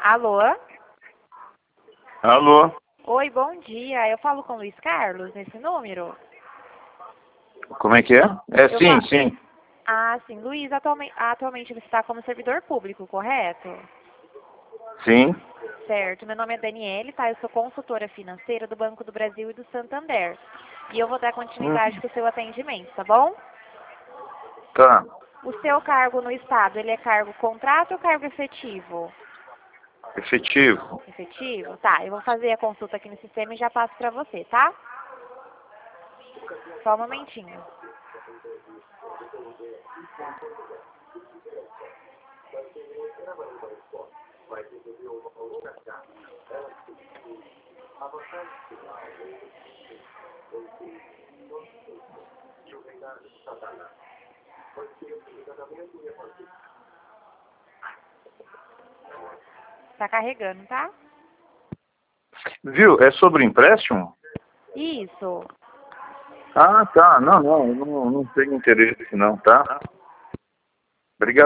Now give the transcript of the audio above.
Alô? Alô? Oi, bom dia. Eu falo com o Luiz Carlos nesse número? Como é que é? Sim, sim. Ah, sim. Luiz, atualmente você está como servidor público, correto? Sim. Certo. Meu nome é Daniele, tá? Eu sou consultora financeira do Banco do Brasil e do Santander. E eu vou dar continuidade com o seu atendimento, tá bom? Tá. O seu cargo no Estado, ele é cargo contrato ou cargo efetivo? Efetivo. Efetivo? Tá, eu vou fazer a consulta aqui no sistema e já passo pra você, tá? Só um momentinho. Tá carregando, tá? Viu? É sobre empréstimo? Isso. Ah, tá. Não, eu não tenho interesse não, tá?